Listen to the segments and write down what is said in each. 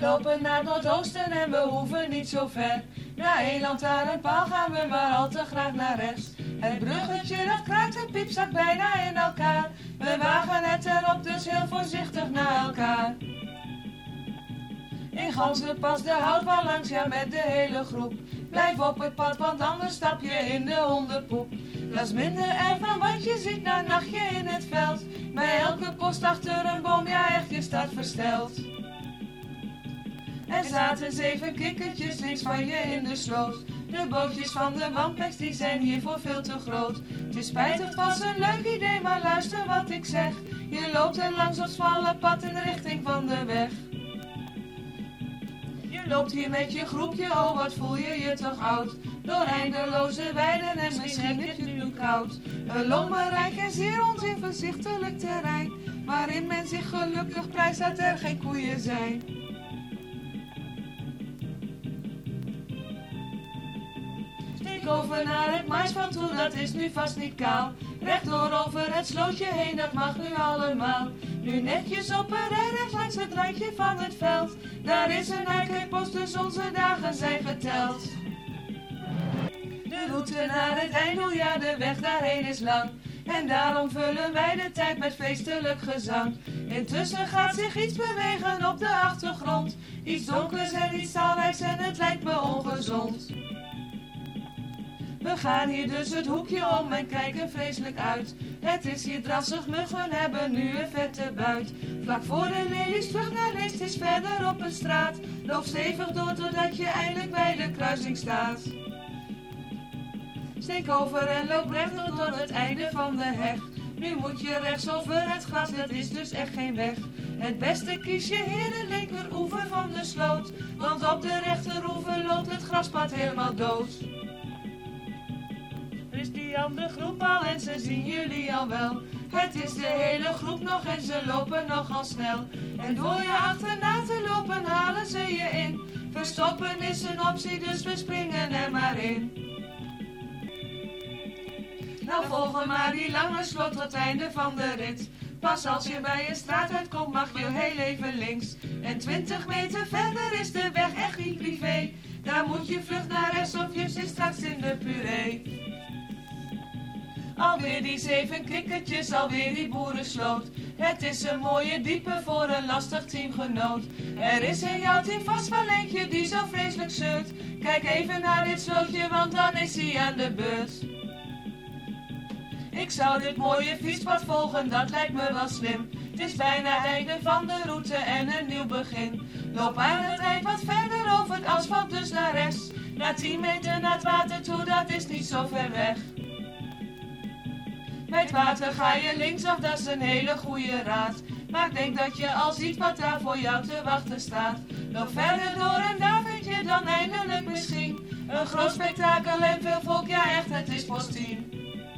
lopen naar het noordoosten en we hoeven niet zo ver. Na een lantaarnpaal gaan we maar al te graag naar rechts. Het bruggetje dat kraakt en piep zakt bijna in elkaar. We wagen het erop dus heel voorzichtig naar elkaar. In Ganzenpas de houtbaan langs, ja met de hele groep. Blijf op het pad, want anders stap je in de hondenpoep. Dat is minder erg dan wat je ziet na een nachtje in het veld. Bij elke post achter een boom, ja echt, je staat versteld. Er zaten 7 kikkertjes links van je in de sloot. De bootjes van de Wampex die zijn hiervoor veel te groot. Het is spijtig, het was een leuk idee, maar luister wat ik zeg. Je loopt er langs op smalle pad in de richting van de weg. Je loopt hier met je groepje, oh wat voel je je toch oud. Door eindeloze weiden en misschien is het nu koud. Een lommerrijk en zeer oninzichtelijk terrein, waarin men zich gelukkig prijst dat er geen koeien zijn. Steek over naar het maisveld toe, dat is nu vast niet kaal. Rechtdoor over het slootje heen, dat mag nu allemaal. Nu netjes op een rij rechts langs het randje van het veld. Daar is een uitkijkpost, dus onze dagen zijn geteld. De route naar het einddoel, ja de weg daarheen is lang. En daarom vullen wij de tijd met feestelijk gezang. Intussen gaat zich iets bewegen op de achtergrond. Iets donkers en iets talrijks en het lijkt me ongezond. We gaan hier dus het hoekje om en kijken vreselijk uit. Het is hier drassig, muggen hebben nu een vette buit. Vlak voor de lelies terug naar links is verder op een straat. Loop stevig door totdat je eindelijk bij de kruising staat. Steek over en loop recht tot het einde van de heg. Nu moet je rechts over het gras, dat is dus echt geen weg. Het beste kies je hier de linkeroever van de sloot. Want op de rechteroever loopt het graspad helemaal dood. Er is die andere groep al en ze zien jullie al wel. Het is de hele groep nog en ze lopen nogal snel. En door je achterna te lopen halen ze je in. Verstoppen is een optie, dus we springen er maar in. Nou volgen maar die lange slot tot het einde van de rit. Pas als je bij een straat uitkomt mag je heel even links. En 20 meter verder is de weg echt niet privé. Daar moet je vlug naar rechts of je zit straks in de puree. Alweer die 7 kikkertjes, alweer die boerensloot. Het is een mooie diepe voor een lastig teamgenoot. Er is in jouw team vast wel eentje die zo vreselijk zeurt. Kijk even naar dit slootje, want dan is hij aan de beurt. Ik zou dit mooie fietspad volgen, dat lijkt me wel slim. Het is bijna het einde van de route en een nieuw begin. Loop aan het eind wat verder over het asfalt, dus naar rechts. Na 10 meter naar het water toe, dat is niet zo ver weg. Bij het water ga je linksaf, dat is een hele goede raad. Maar ik denk dat je al ziet wat daar voor jou te wachten staat. Loop verder door en daar vind je dan eindelijk misschien een groot spektakel en veel volk, ja echt, het is post 10.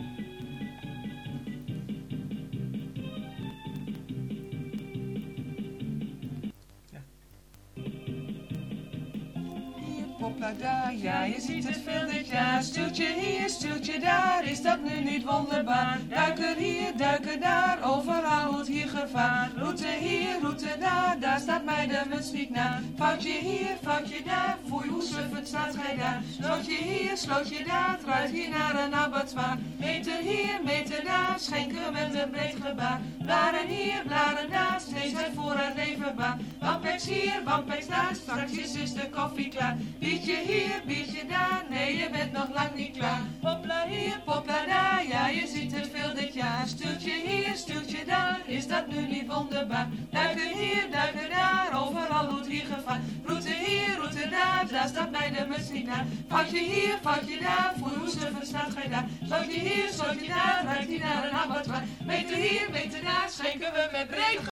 Daar, ja, je ziet het veel dit jaar. Stuurtje hier, stuurtje daar, is dat nu niet wonderbaar? Duiker hier, duiker daar, overal wordt hier gevaar. Route hier, route daar, daar staat mij de muts niet na. Foutje hier, foutje daar, foei hoe suffend staat gij daar. Slootje hier, slootje daar, het ruikt hier naar een abattoir. Meter hier, meter daar, schenken met een breed gebaar. Blaren hier, blaren daar, steeds het voor het leven baan. Wampex hier, Wampex daar, straks is de koffie klaar. Biertje hier, biertje daar, nee je bent nog lang niet klaar. Popla hier, popla daar, ja je ziet het veel dit jaar. Stuurtje hier, stuurtje daar, is dat nu niet wonderbaar? Duiker hier, duiker daar, overal roet hier gevaar. Route hier, route daar, daar staat mij de muts niet naar. Foutje hier, foutje daar, voor hoe stuffend staat gij daar. Slootje hier, slootje daar, ruikt hier naar een abattoir. Meter hier, meter daar, schenken we met breed